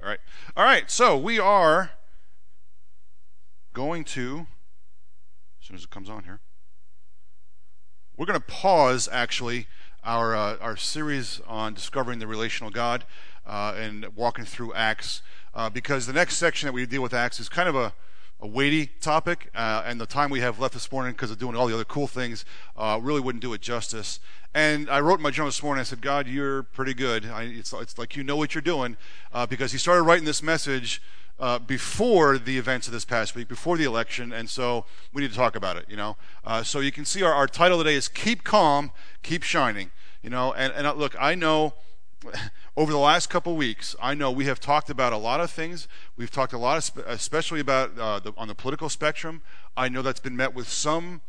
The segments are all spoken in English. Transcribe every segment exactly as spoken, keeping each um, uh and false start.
right. All right, so we are going to, as soon as it comes on here, we're going to pause, actually, our uh, our series on discovering the relational God uh, and walking through Acts, uh, because the next section that we deal with Acts is kind of a, a weighty topic, uh, and the time we have left this morning, because of doing all the other cool things, uh, really wouldn't do it justice. And I wrote in my journal this morning, I said, God, you're pretty good. I, it's, it's like you know what you're doing, uh, because he started writing this message Uh, before the events of this past week, before the election, and so we need to talk about it, you know. Uh, so you can see our, our title today is Keep Calm, Keep Shining, you know. And, and look, I know over the last couple weeks, I know we have talked about a lot of things. We've talked a lot, of spe- especially about uh, the, on the political spectrum. I know that's been met with some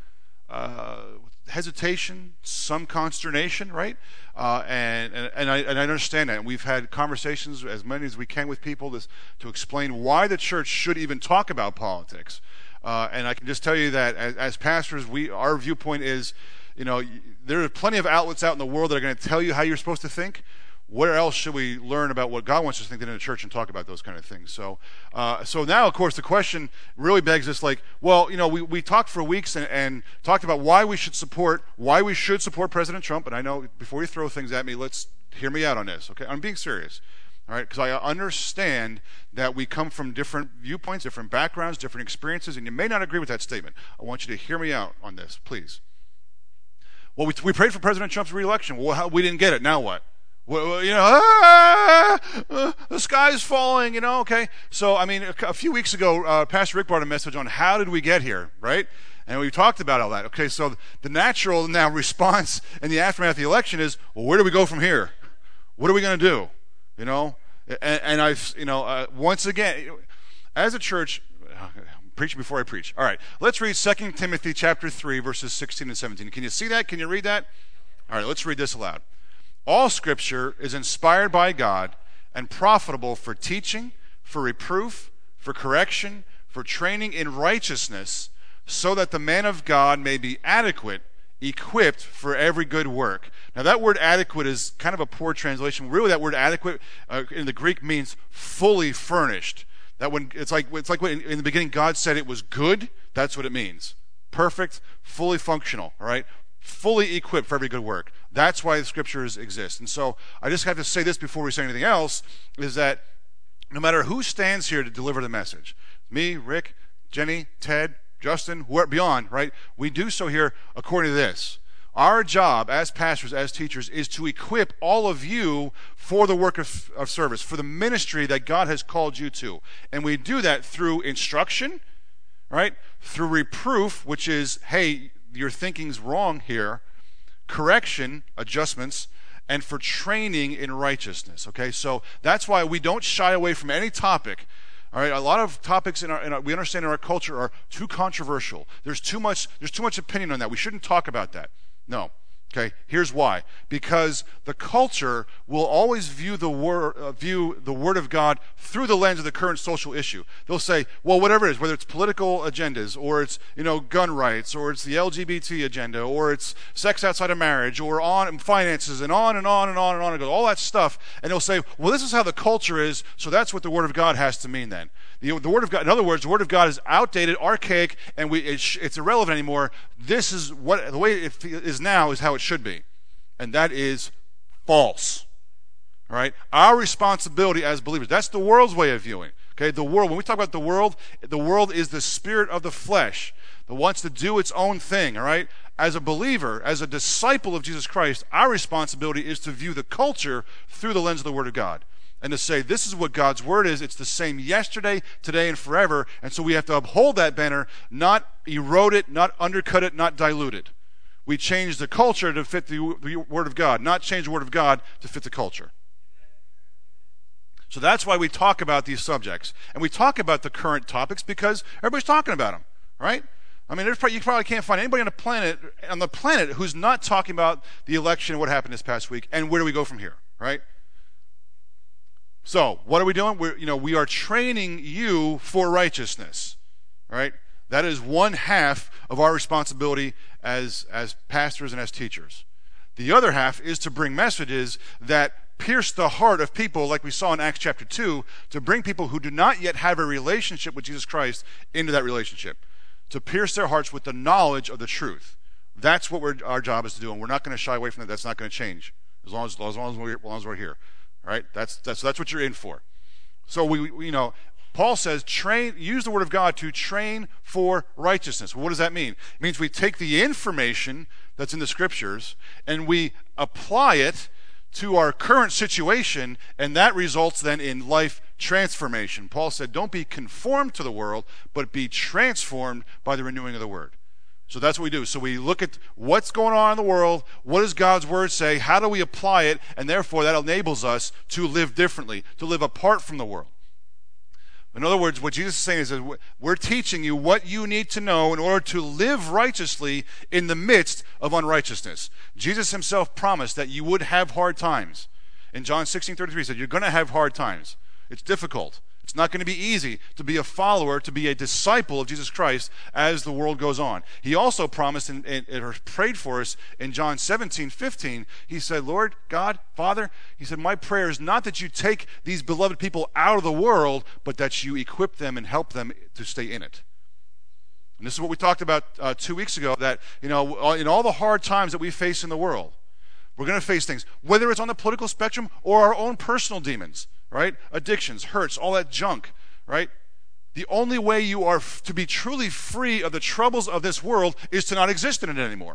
uh, hesitation, some consternation, right? Uh, and and, and, I, and I understand that. And we've had conversations, as many as we can, with people this, to explain why the church should even talk about politics. Uh, and I can just tell you that as, as pastors, we our viewpoint is, you know, there are plenty of outlets out in the world that are going to tell you how you're supposed to think. Where else should we learn about what God wants us to think than in the church and talk about those kind of things? So uh, so now, of course, the question really begs this, like, well, you know, we, we talked for weeks and, and talked about why we should support, why we should support President Trump. And I know, before you throw things at me, let's hear me out on this, okay? I'm being serious, all right? Because I understand that we come from different viewpoints, different backgrounds, different experiences, and you may not agree with that statement. I want you to hear me out on this, please. Well, we, we prayed for President Trump's re-election. Well, how, we didn't get it. Now what? Well, you know, ah, uh, the sky's falling, you know, okay. So, I mean, a, a few weeks ago, uh, Pastor Rick brought a message on how did we get here, right? And we talked about all that. Okay, so the natural now response in the aftermath of the election is, well, where do we go from here? What are we going to do? You know, and, and I've, you know, uh, once again, as a church, I'm preaching before I preach. All right, let's read Second Timothy chapter three, verses sixteen and seventeen. Can you see that? Can you read that? All right, let's read this aloud. All Scripture is inspired by God and profitable for teaching, for reproof, for correction, for training in righteousness, so that the man of God may be adequate, equipped for every good work. Now that word adequate is kind of a poor translation. Really, that word adequate uh, in the Greek means fully furnished. That when it's like it's like when in, in the beginning God said it was good. That's what it means. Perfect, fully functional. All right. Fully equipped for every good work. That's why the Scriptures exist. And so I just have to say this before we say anything else, is that no matter who stands here to deliver the message, me, Rick, Jenny, Ted, Justin, whoever beyond, right, we do so here according to this. Our job as pastors, as teachers, is to equip all of you for the work of, of service, for the ministry that God has called you to. And we do that through instruction, right, through reproof, which is, hey, your thinking's wrong here, correction, adjustments, and for training in righteousness, okay? So that's why we don't shy away from any topic, all right? A lot of topics in our, in our we understand in our culture are too controversial. There's too much, there's too much opinion on that. We shouldn't talk about that. No. Okay, here's why. Because the culture will always view the word uh, view the Word of God through the lens of the current social issue. They'll say, well, whatever it is, whether it's political agendas, or it's, you know, gun rights, or it's the L G B T agenda, or it's sex outside of marriage, or on and finances, and on and on and on and on, and goes, all that stuff. And they'll say, well, this is how the culture is, so that's what the Word of God has to mean then. The, the Word of God, in other words, the Word of God is outdated, archaic, and we, it's, it's irrelevant anymore. This is what the way it is now is how it should be. And that is false. All right? Our responsibility as believers, that's the world's way of viewing. Okay? The world, when we talk about the world, the world is the spirit of the flesh that wants to do its own thing. All right? As a believer, as a disciple of Jesus Christ, our responsibility is to view the culture through the lens of the Word of God. And to say, this is what God's Word is. It's the same yesterday, today, and forever. And so we have to uphold that banner, not erode it, not undercut it, not dilute it. We change the culture to fit the, the Word of God, not change the Word of God to fit the culture. So that's why we talk about these subjects. And we talk about the current topics because everybody's talking about them, right? I mean, there's probably, you probably can't find anybody on the planet on the planet who's not talking about the election and what happened this past week and where do we go from here, right? So, what are we doing? We're, you know, we are training you for righteousness, right? That is one half of our responsibility as, as pastors and as teachers. The other half is to bring messages that pierce the heart of people, like we saw in Acts chapter two, to bring people who do not yet have a relationship with Jesus Christ into that relationship, to pierce their hearts with the knowledge of the truth. That's what we're, our job is to do, and we're not going to shy away from that. That's not going to change as long as, as long as, we're, as long as we're here. All right? That's, that's, that's what you're in for. So, we, we, you know, Paul says, train, use the word of God to train for righteousness. Well, what does that mean? It means we take the information that's in the scriptures and we apply it to our current situation, and that results then in life transformation. Paul said, don't be conformed to the world, but be transformed by the renewing of the word. So that's what we do. So we look at what's going on in the world, what does God's word say, how do we apply it, and therefore that enables us to live differently, to live apart from the world. In other words, what Jesus is saying is that we're teaching you what you need to know in order to live righteously in the midst of unrighteousness. Jesus himself promised that you would have hard times. In John sixteen thirty-three, he said, you're going to have hard times. It's difficult. It's not going to be easy to be a follower, to be a disciple of Jesus Christ as the world goes on. He also promised and, and, or prayed for us in John seventeen fifteen. He said, Lord, God, Father, he said, my prayer is not that you take these beloved people out of the world, but that you equip them and help them to stay in it. And this is what we talked about uh, two weeks ago, that, you know, in all the hard times that we face in the world, we're going to face things, whether it's on the political spectrum or our own personal demons. Right? Addictions, hurts, all that junk, right? The only way you are f- to be truly free of the troubles of this world is to not exist in it anymore.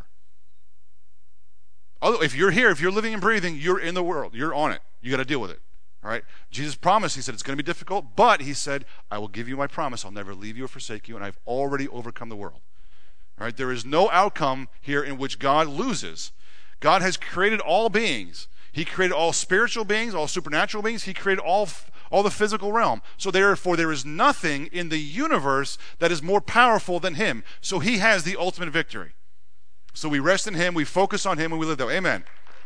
Although if you're here, if you're living and breathing, you're in the world. You're on it. You got to deal with it. All right? Jesus promised, he said, it's going to be difficult, but he said, I will give you my promise. I'll never leave you or forsake you, and I've already overcome the world. All right? There is no outcome here in which God loses. God has created all beings. He created all spiritual beings, all supernatural beings. He created all, all the physical realm. So therefore, there is nothing in the universe that is more powerful than him. So he has the ultimate victory. So we rest in him, we focus on him, and we live that way. Amen.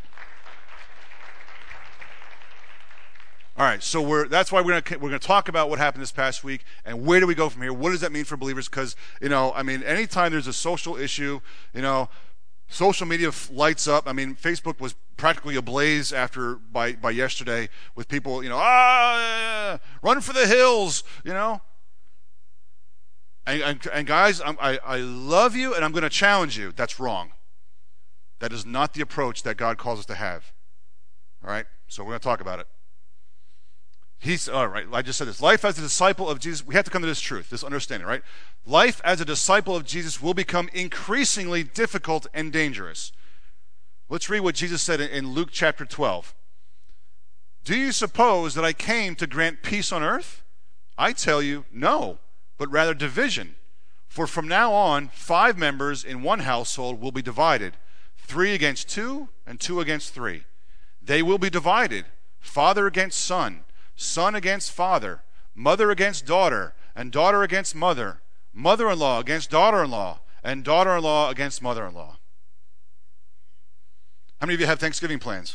All right, so we're, that's why we're going we're going to talk about what happened this past week, and where do we go from here? What does that mean for believers? Because, you know, I mean, anytime there's a social issue, you know, social media lights up. I mean, Facebook was practically ablaze after by, by yesterday with people, you know, ah, run for the hills, you know. And, and, and guys, I'm, I, I love you, and I'm going to challenge you. That's wrong. That is not the approach that God calls us to have. All right? So we're going to talk about it. He's, all right, I just said this. Life as a disciple of Jesus, we have to come to this truth, this understanding, right? Life as a disciple of Jesus will become increasingly difficult and dangerous. Let's read what Jesus said in Luke chapter twelve. Do you suppose that I came to grant peace on earth? I tell you, no, but rather division. For from now on, five members in one household will be divided, three against two and two against three. They will be divided, father against son, son against father, mother against daughter, and daughter against mother, mother-in-law against daughter-in-law, and daughter-in-law against mother-in-law. How many of you have Thanksgiving plans?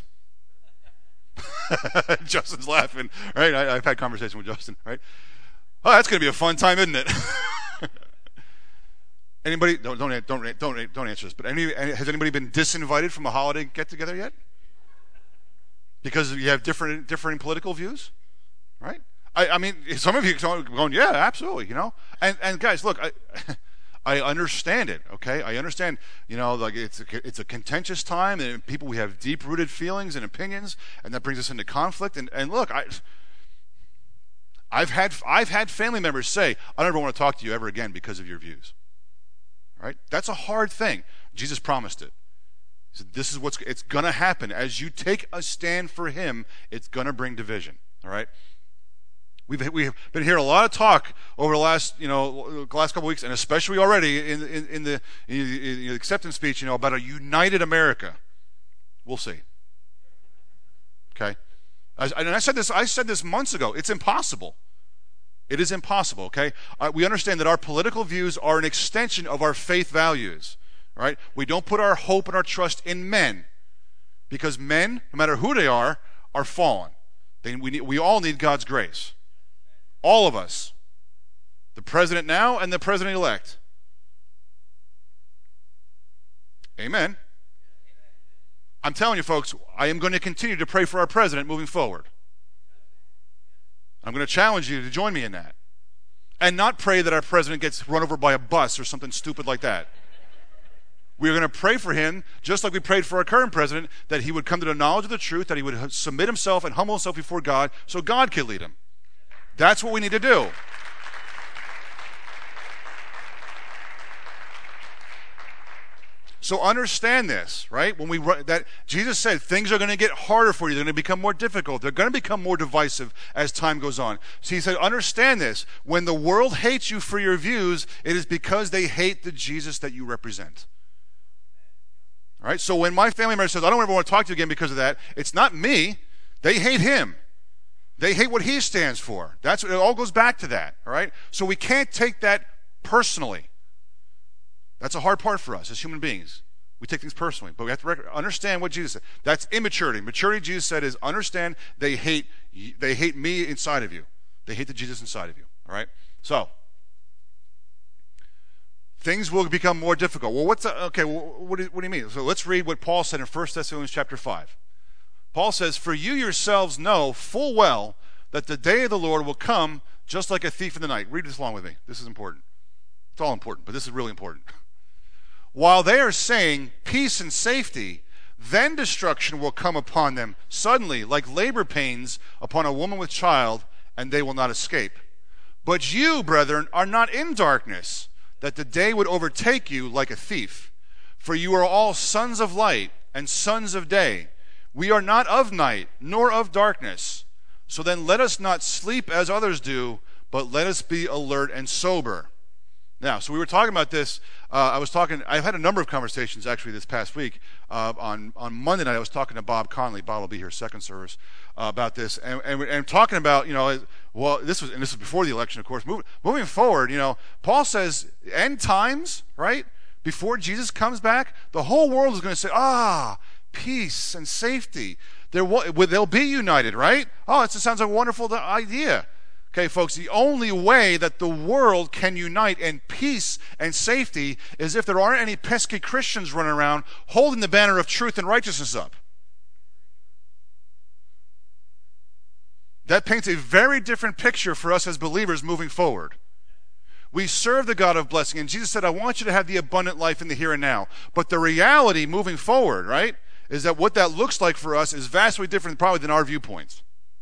Justin's laughing, right? I, I've had conversation with Justin, right? Oh, that's going to be a fun time, isn't it? Anybody? Don't don't don't don't don't answer this. But any, has anybody been disinvited from a holiday get-together yet? Because you have different differing political views, right? I, I mean, some of you are going, yeah, absolutely, you know. And and guys, look, I I understand it. Okay, I understand. You know, like it's a, it's a contentious time, and people we have deep-rooted feelings and opinions, and that brings us into conflict. And and look, I. I've had I've had family members say, I don't ever want to talk to you ever again because of your views. Right? That's a hard thing. Jesus promised it. He said, this is what's it's gonna happen. As you take a stand for him, it's gonna bring division. All right? We've we've been hearing a lot of talk over the last, you know, last couple of weeks, and especially already in in, in, the, in the acceptance speech, you know, about a united America. We'll see. Okay? I, and I said this I said this months ago. It's impossible. It is impossible, okay? Uh, we understand that our political views are an extension of our faith values, right? We don't put our hope and our trust in men, because men, no matter who they are, are fallen. They, we, need, we all need God's grace. All of us. The president now and the president-elect. Amen. I'm telling you, folks, I am going to continue to pray for our president moving forward. I'm going to challenge you to join me in that. And not pray that our president gets run over by a bus or something stupid like that. We're going to pray for him, just like we prayed for our current president, that he would come to the knowledge of the truth, that he would submit himself and humble himself before God so God could lead him. That's what we need to do. So understand this, right? When we that Jesus said things are going to get harder for you, they're going to become more difficult, they're going to become more divisive as time goes on. So he said, understand this: when the world hates you for your views, it is because they hate the Jesus that you represent. All right? So when my family member says, I don't ever want to talk to you again because of that, it's not me. They hate him. They hate what he stands for. That's what it all goes back to that. All right? So we can't take that personally. That's a hard part for us as human beings. We take things personally, but we have to rec- understand what Jesus said. That's immaturity. Maturity, Jesus said, is understand they hate they hate me inside of you. They hate the Jesus inside of you. All right? So things will become more difficult. Well, what's the, okay? Well, what, do, what do you mean? So let's read what Paul said in First Thessalonians chapter five. Paul says, "For you yourselves know full well that the day of the Lord will come just like a thief in the night." Read this along with me. This is important. It's all important, but this is really important. "While they are saying peace and safety, then destruction will come upon them suddenly, like labor pains upon a woman with child, and they will not escape. But you, brethren, are not in darkness, that the day would overtake you like a thief. For you are all sons of light and sons of day. We are not of night, nor of darkness. So then let us not sleep as others do, but let us be alert and sober." Now, so we were talking about this. Uh, I was talking, I've had a number of conversations actually this past week. Uh, on, on Monday night, I was talking to Bob Conley. Bob will be here second service uh, about this. And, and, and talking about, you know, well, this was, and this was before the election, of course. Move, moving forward, you know, Paul says, end times, right? Before Jesus comes back, the whole world is going to say, ah, peace and safety. They're, they'll be united, right? Oh, it sounds like a wonderful idea. Okay, folks, the only way that the world can unite in peace and safety is if there aren't any pesky Christians running around holding the banner of truth and righteousness up. That paints a very different picture for us as believers moving forward. We serve the God of blessing, and Jesus said, I want you to have the abundant life in the here and now. But the reality moving forward, right, is that what that looks like for us is vastly different probably than our viewpoints.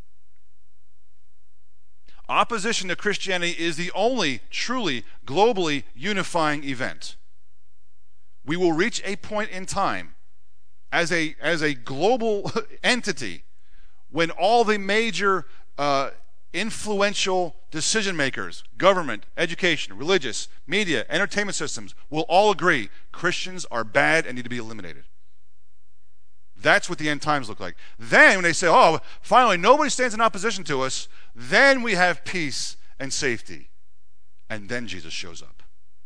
Opposition to Christianity is the only truly globally unifying event. We will reach a point in time as a, as a global entity when all the major uh, influential decision makers, government, education, religious, media, entertainment systems will all agree Christians are bad and need to be eliminated. That's what the end times look like. Then when they say, oh, finally nobody stands in opposition to us, then we have peace and safety. And then Jesus shows up.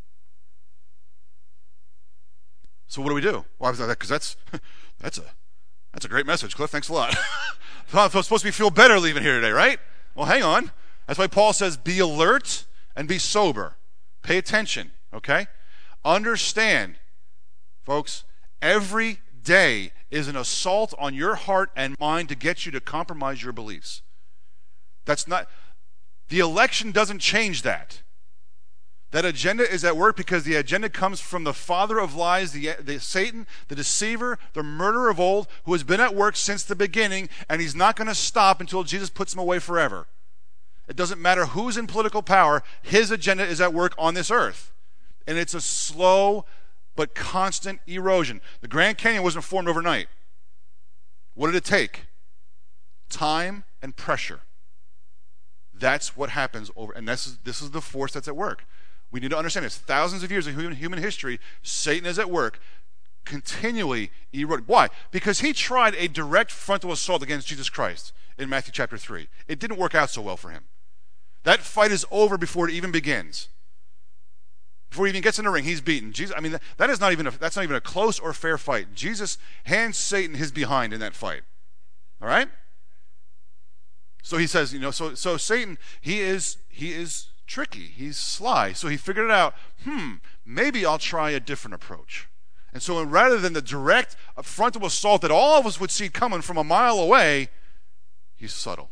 So what do we do? Well, because that's that's a that's a great message, Cliff. Thanks a lot. I'm supposed to be feel better leaving here today, right? Well, hang on. That's why Paul says, be alert and be sober. Pay attention, okay? Understand, folks, every day is an assault on your heart and mind to get you to compromise your beliefs. That's not, the election doesn't change that. That agenda is at work because the agenda comes from the father of lies, the, the Satan, the deceiver, the murderer of old, who has been at work since the beginning, and he's not going to stop until Jesus puts him away forever. It doesn't matter who's in political power, his agenda is at work on this earth. And it's a slow but constant erosion. The Grand Canyon wasn't formed overnight. What did it take? Time and pressure. That's what happens over, and this is, this is the force that's at work. We need to understand this. Thousands of years of human, human history, Satan is at work, continually eroding. Why? Because he tried a direct frontal assault against Jesus Christ in Matthew chapter three. It didn't work out so well for him. That fight is over before it even begins. Before he even gets in the ring, he's beaten. Jesus, I mean, that, that is not even a, that's not even a close or fair fight. Jesus hands Satan his behind in that fight. All right? So he says, you know, so so Satan, he is he is tricky. He's sly. So he figured it out. Hmm, maybe I'll try a different approach. And so rather than the direct frontal assault that all of us would see coming from a mile away, he's subtle.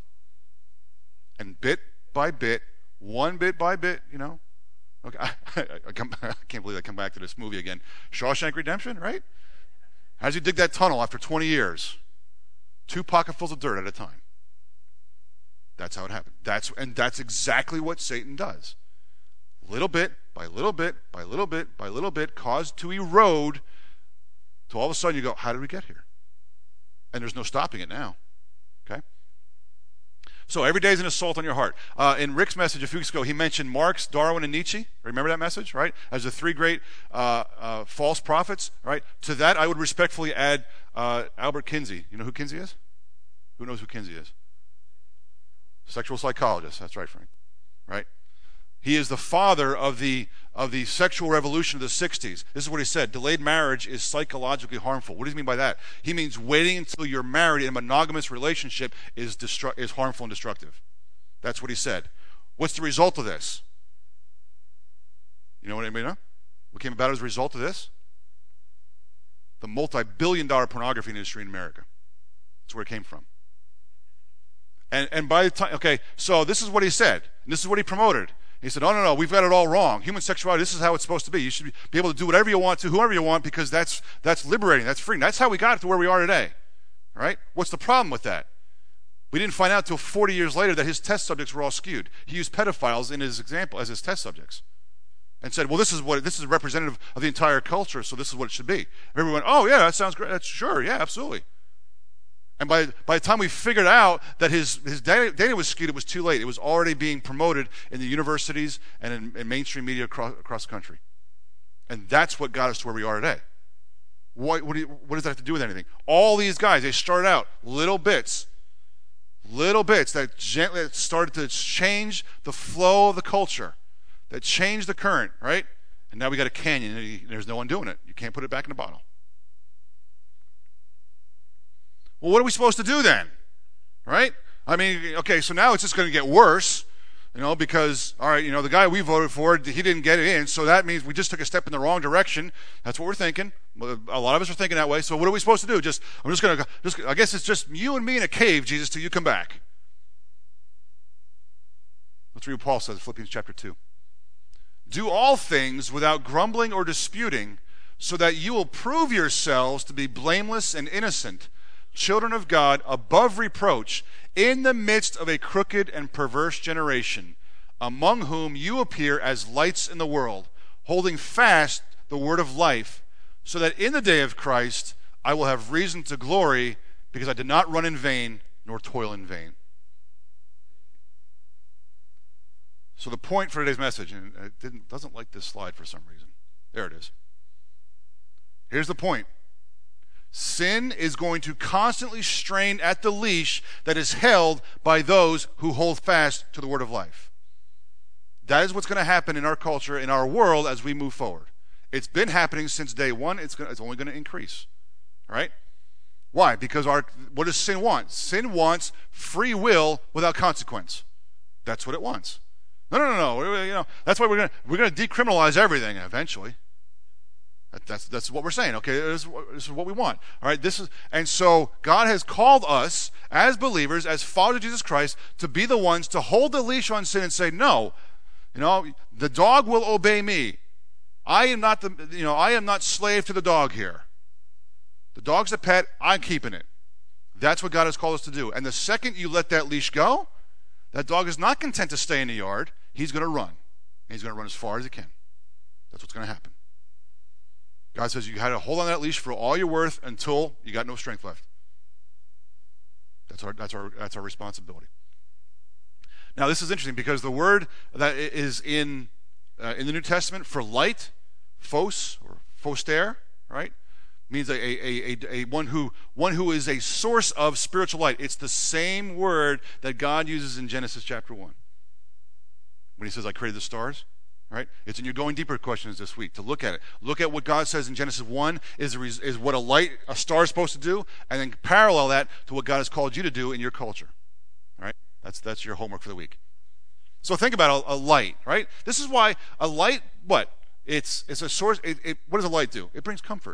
And bit by bit, one bit by bit, you know. Okay, I, I, I, come, I can't believe I come back to this movie again. Shawshank Redemption, right? How does he dig that tunnel after twenty years? Two pocketfuls of dirt at a time. That's how it happened. That's and that's exactly what Satan does. Little bit by little bit by little bit by little bit, caused to erode, to all of a sudden you go, how did we get here? And there's no stopping it now. Okay? So every day is an assault on your heart. Uh, in Rick's message a few weeks ago, he mentioned Marx, Darwin, and Nietzsche. Remember that message, right? As the three great uh, uh, false prophets, right? To that, I would respectfully add uh, Albert Kinsey. You know who Kinsey is? Who knows who Kinsey is? Sexual psychologist. That's right, Frank. Right? He is the father of the of the sexual revolution of the sixties. This is what he said. Delayed marriage is psychologically harmful. What does he mean by that? He means waiting until you're married in a monogamous relationship is destru- is harmful and destructive. That's what he said. What's the result of this? You know what anybody know? What came about as a result of this? The multi-billion dollar pornography industry in America. That's where it came from. And and by the time, okay, so this is what he said. And this is what he promoted. He said, no, no, no, we've got it all wrong. Human sexuality, this is how it's supposed to be. You should be able to do whatever you want to, whoever you want, because that's that's liberating, that's freeing. That's how we got to where we are today. All right? What's the problem with that? We didn't find out until forty years later that his test subjects were all skewed. He used pedophiles in his example as his test subjects. And said, well, this is what this is representative of the entire culture, so this is what it should be. And everyone went, oh, yeah, that sounds great. That's sure, yeah, absolutely. And by, by the time we figured out that his, his data, data was skewed, it was too late. It was already being promoted in the universities and in, in mainstream media across, across the country. And that's what got us to where we are today. What, what, do you, what does that have to do with anything? All these guys, they started out little bits, little bits that gently started to change the flow of the culture, that changed the current, right? And now we got a canyon, and there's no one doing it. You can't put it back in the bottle. Well, what are we supposed to do then? Right? I mean, okay, so now it's just going to get worse, you know, because, all right, you know, the guy we voted for, he didn't get it in, so that means we just took a step in the wrong direction. That's what we're thinking. A lot of us are thinking that way. So what are we supposed to do? Just, I'm just going to, just, I guess it's just you and me in a cave, Jesus, till you come back. Let's read what Paul says in Philippians chapter two. Do all things without grumbling or disputing, so that you will prove yourselves to be blameless and innocent, children of God, above reproach, in the midst of a crooked and perverse generation, among whom you appear as lights in the world, holding fast the word of life, so that in the day of Christ I will have reason to glory, because I did not run in vain, nor toil in vain. So the point for today's message, and it didn't, doesn't like this slide for some reason. There it is. Here's the point. Sin is going to constantly strain at the leash that is held by those who hold fast to the word of life. That is what's going to happen in our culture, in our world, as we move forward. It's been happening since day one. It's, going, it's only going to increase. All right? Why? Because our what does sin want? Sin wants free will without consequence. That's what it wants. No, no, no, no. You know, that's why we're going to we're going to decriminalize everything eventually. That's that's what we're saying. Okay, this is, what, this is what we want. All right, this is, and so God has called us as believers, as followers of Jesus Christ, to be the ones to hold the leash on sin and say, no, you know, the dog will obey me. I am not the, you know, I am not slave to the dog here. The dog's a pet. I'm keeping it. That's what God has called us to do. And the second you let that leash go, that dog is not content to stay in the yard. He's going to run. And he's going to run as far as he can. That's what's going to happen. God says you had to hold on that leash for all you're worth until you got no strength left. That's our that's our that's our responsibility. Now this is interesting because the word that is in uh, in the New Testament for light, phos or phoster, right, means a, a, a, a one who one who is a source of spiritual light. It's the same word that God uses in Genesis chapter one when He says, "I created the stars." Right? It's in your going deeper questions this week to look at it. Look at what God says in Genesis one is, is what a light, a star is supposed to do, and then parallel that to what God has called you to do in your culture. All right? That's that's your homework for the week. So think about a, a light, right? This is why a light, what? It's it's a source. It, it, what does a light do? It brings comfort.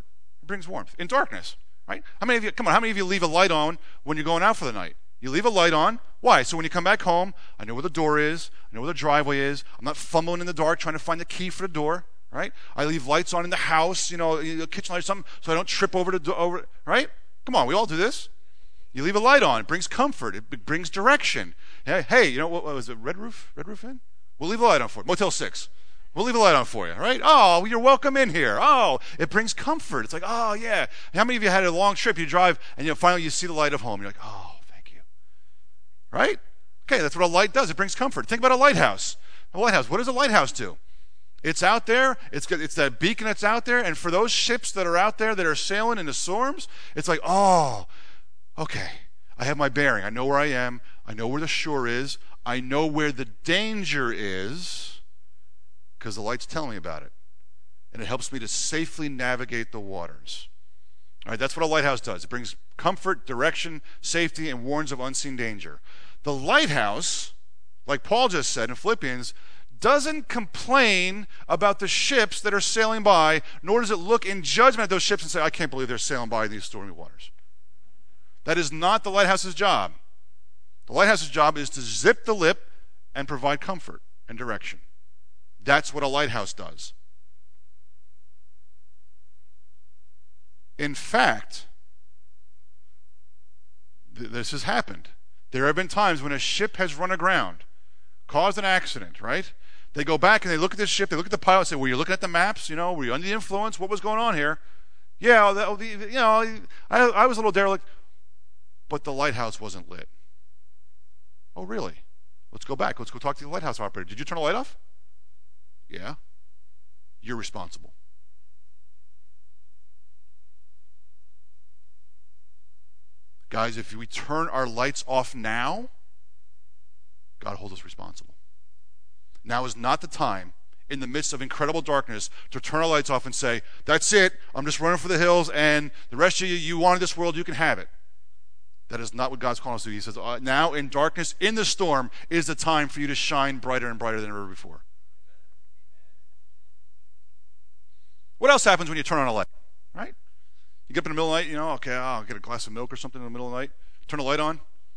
brings warmth in darkness, right? How many of you, come on, how many of you leave a light on when you're going out for the night? You leave a light on. Why? So when you come back home, I know where the door is. I know where the driveway is. I'm not fumbling in the dark trying to find the key for the door, right? I leave lights on in the house, you know, the kitchen light or something, so I don't trip over the door, over, right? Come on, we all do this. You leave a light on. It brings comfort. It brings direction. Hey, hey, you know, what, what was it, Red Roof? Red Roof Inn? We'll leave a light on for you. Motel six. We'll leave a light on for you, right? Oh, you're welcome in here. Oh, it brings comfort. It's like, oh, yeah. How many of you had a long trip, you drive, and you know, finally you see the light of home. You're like, oh, thank you. Right? Okay, that's what a light does. It brings comfort. Think about a lighthouse. A lighthouse. What does a lighthouse do? It's out there. It's it's that beacon that's out there. And for those ships that are out there that are sailing in the storms, it's like, oh, okay. I have my bearing. I know where I am. I know where the shore is. I know where the danger is because the light's telling me about it. And it helps me to safely navigate the waters. All right, that's what a lighthouse does. It brings comfort, direction, safety, and warns of unseen danger. The lighthouse, like Paul just said in Philippians, doesn't complain about the ships that are sailing by, nor does it look in judgment at those ships and say, I can't believe they're sailing by these stormy waters. That is not the lighthouse's job. The lighthouse's job is to zip the lip and provide comfort and direction. That's what a lighthouse does. In fact, th- this has happened. There have been times when a ship has run aground, caused an accident, right? They go back and they look at this ship, they look at the pilot and say, were you looking at the maps? You know, were you under the influence? What was going on here? Yeah, the, the, you know, I, I was a little derelict, but the lighthouse wasn't lit. Oh, really? Let's go back. Let's go talk to the lighthouse operator. Did you turn the light off? Yeah. You're responsible. Guys, if we turn our lights off now, God holds us responsible. Now is not the time, in the midst of incredible darkness, to turn our lights off and say, that's it, I'm just running for the hills, and the rest of you, you wanted this world, you can have it. That is not what God's calling us to do. He says, uh, now in darkness, in the storm, is the time for you to shine brighter and brighter than ever before. What else happens when you turn on a light? Right? You get up in the middle of the night, you know, okay, oh, I'll get a glass of milk or something in the middle of the night. Turn the light on.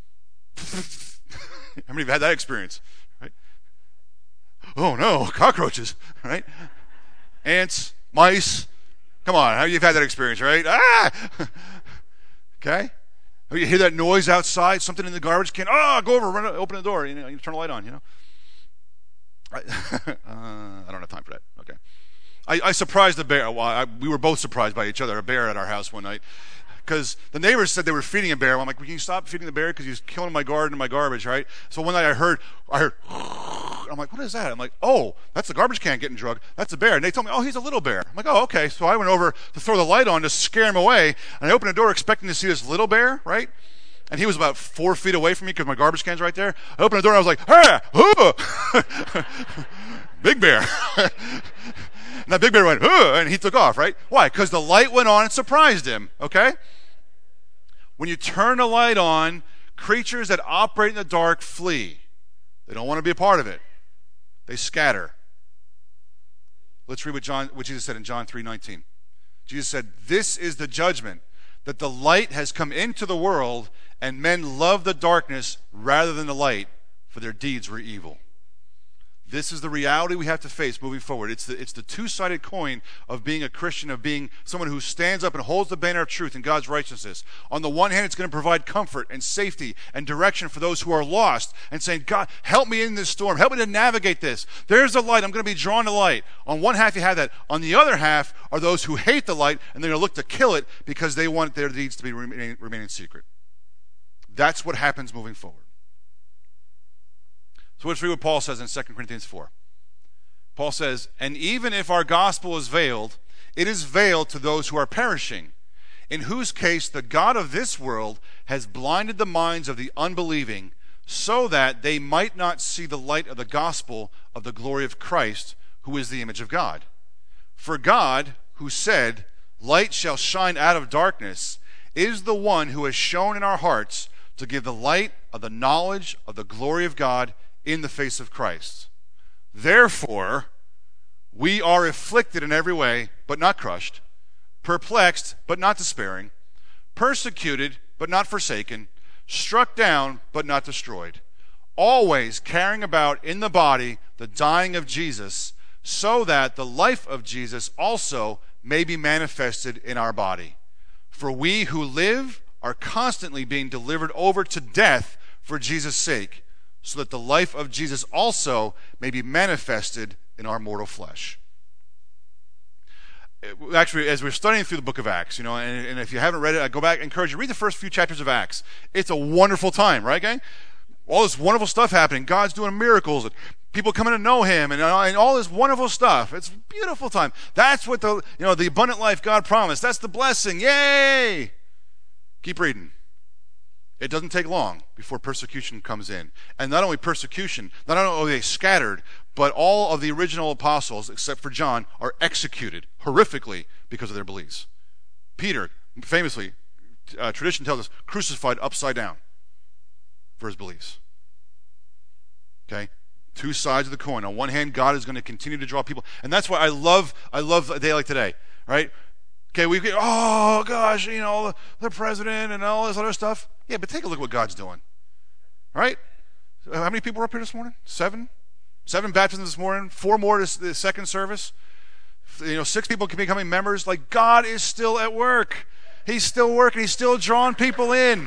How many of you had that experience? Right? Oh no, cockroaches, right? Ants, mice. Come on, how many of you have had that experience, right? Ah! Okay? You hear that noise outside, something in the garbage can. Oh, go over, run, open the door. You know, you turn the light on. You know. I, uh, I don't have time for that. Okay. I, I surprised the bear. Well, I, we were both surprised by each other. A bear at our house one night, because the neighbors said they were feeding a bear. I'm like, well, can you stop feeding the bear because he's killing my garden and my garbage, right? So one night I heard, I heard. I'm like, what is that? I'm like, oh, that's the garbage can getting drugged. That's a bear. And they told me, oh, he's a little bear. I'm like, oh, okay. So I went over to throw the light on to scare him away. And I opened the door expecting to see this little bear, right? And he was about four feet away from me because my garbage can's right there. I opened the door and I was like, hey, oh! Big bear. And that big bear went, oh, and he took off, right? Why? Because the light went on and surprised him, okay? When you turn the light on, creatures that operate in the dark flee. They don't want to be a part of it. They scatter. Let's read what John, what Jesus said in John three nineteen. Jesus said, this is the judgment, that the light has come into the world, and men love the darkness rather than the light, for their deeds were evil. This is the reality we have to face moving forward. It's the, it's the two-sided coin of being a Christian, of being someone who stands up and holds the banner of truth and God's righteousness. On the one hand, it's going to provide comfort and safety and direction for those who are lost and saying, God, help me in this storm. Help me to navigate this. There's the light. I'm going to be drawn to light. On one half, you have that. On the other half are those who hate the light, and they're going to look to kill it because they want their deeds to be remain, remain secret. That's what happens moving forward. So let's read what Paul says in Second Corinthians four. Paul says, and even if our gospel is veiled, it is veiled to those who are perishing, in whose case the God of this world has blinded the minds of the unbelieving, so that they might not see the light of the gospel of the glory of Christ, who is the image of God. For God, who said, light shall shine out of darkness, is the one who has shown in our hearts to give the light of the knowledge of the glory of God in the face of Christ. Therefore, we are afflicted in every way, but not crushed, perplexed but not despairing, persecuted but not forsaken, struck down but not destroyed, always carrying about in the body the dying of Jesus, so that the life of Jesus also may be manifested in our body. For we who live are constantly being delivered over to death for Jesus' sake, so that the life of Jesus also may be manifested in our mortal flesh. Actually, as we're studying through the book of Acts, you know, and, and if you haven't read it, I go back and encourage you to read the first few chapters of Acts. It's a wonderful time, right, gang? All this wonderful stuff happening. God's doing miracles, and people coming to know Him, and, and all this wonderful stuff. It's a beautiful time. That's what the, you know, the abundant life God promised. That's the blessing. Yay! Keep reading. It doesn't take long before persecution comes in. And not only persecution, not only are they scattered, but all of the original apostles, except for John, are executed horrifically because of their beliefs. Peter, famously, uh, tradition tells us, crucified upside down for his beliefs. Okay? Two sides of the coin. On one hand, God is going to continue to draw people. And that's why I love I love a day like today, right? Okay, we get, oh gosh, you know, the, the president and all this other stuff. Yeah, but take a look at what God's doing. Right? How many people were up here this morning? Seven? Seven baptisms this morning. Four more this, this second service. You know, six people becoming members. Like, God is still at work. He's still working. He's still drawing people in.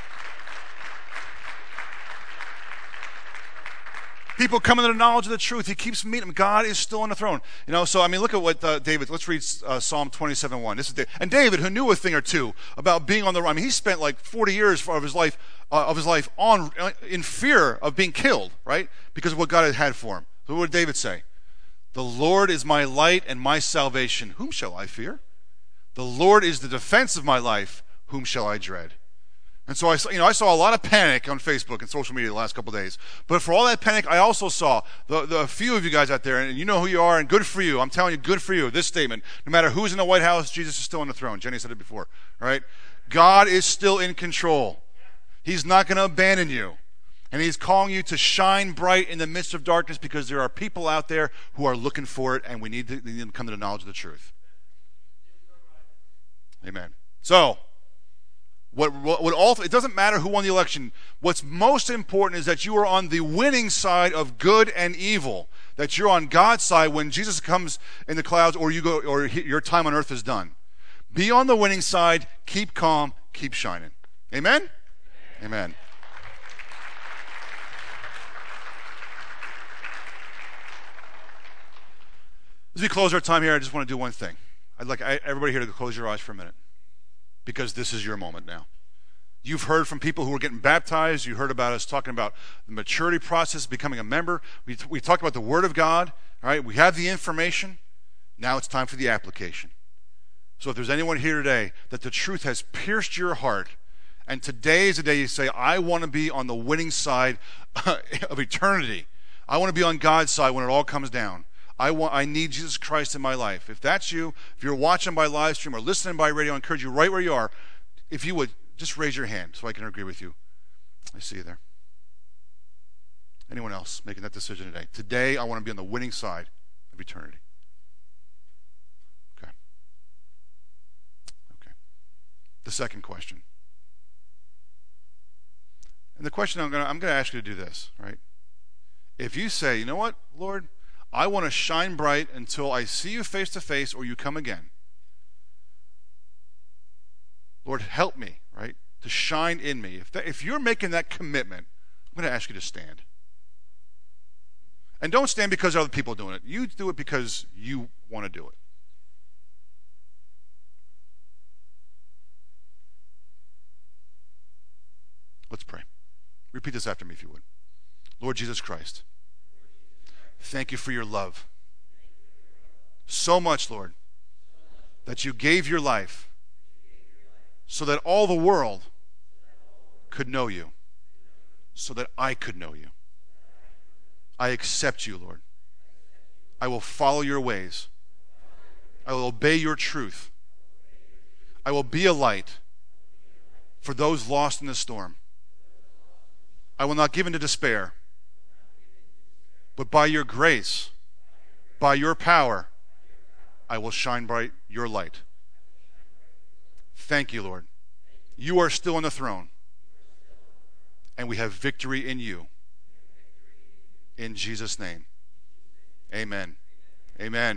People coming to the knowledge of the truth. He keeps meeting them. God is still on the throne. You know, so I mean, look at what uh, David. Let's read uh, Psalm twenty-seven one. This is David. And David, who knew a thing or two about being on the run. I mean, he spent like forty years of his life uh, of his life on uh, in fear of being killed, right? Because of what God had had for him. So what did David say? The Lord is my light and my salvation. Whom shall I fear? The Lord is the defense of my life. Whom shall I dread? And so I saw, you know, I saw a lot of panic on Facebook and social media the last couple of days. But for all that panic, I also saw the, the few of you guys out there, and you know who you are, and good for you. I'm telling you, good for you. This statement: no matter who's in the White House, Jesus is still on the throne. Jenny said it before, right? God is still in control. He's not going to abandon you. And He's calling you to shine bright in the midst of darkness, because there are people out there who are looking for it, and we need to, we need to come to the knowledge of the truth. Amen. So, What, what, what all, it doesn't matter who won the election. What's most important is that you are on the winning side of good and evil. That you're on God's side when Jesus comes in the clouds, or you go, or your time on earth is done. Be on the winning side. Keep calm. Keep shining. Amen? Amen. As we close our time here, I just want to do one thing. I'd like everybody here to close your eyes for a minute, because this is your moment now. You've heard from people who are getting baptized. You heard about us talking about the maturity process, becoming a member. We, we talked about the Word of God. All right, we have the information. Now it's time for the application. So if there's anyone here today that the truth has pierced your heart, and today is the day you say, I want to be on the winning side of eternity. I want to be on God's side when it all comes down. I want, I need Jesus Christ in my life. If that's you, if you're watching by live stream or listening by radio, I encourage you right where you are, if you would, just raise your hand so I can agree with you. I see you there. Anyone else making that decision today? Today, I want to be on the winning side of eternity. Okay. Okay. The second question. And the question I'm going to, I'm going to ask you to do this, right? If you say, you know what, Lord, I want to shine bright until I see you face to face or you come again. Lord, help me, right, to shine in me. If, that, if you're making that commitment, I'm going to ask you to stand. And don't stand because other people are doing it. You do it because you want to do it. Let's pray. Repeat this after me if you would. Lord Jesus Christ, thank you for your love. So much, Lord, that you gave your life so that all the world could know you, so that I could know you. I accept you, Lord. I will follow your ways. I will obey your truth. I will be a light for those lost in the storm. I will not give in to despair, but by your grace, by your power, I will shine bright your light. Thank you, Lord. You are still on the throne, and we have victory in you. In Jesus' name, amen. Amen.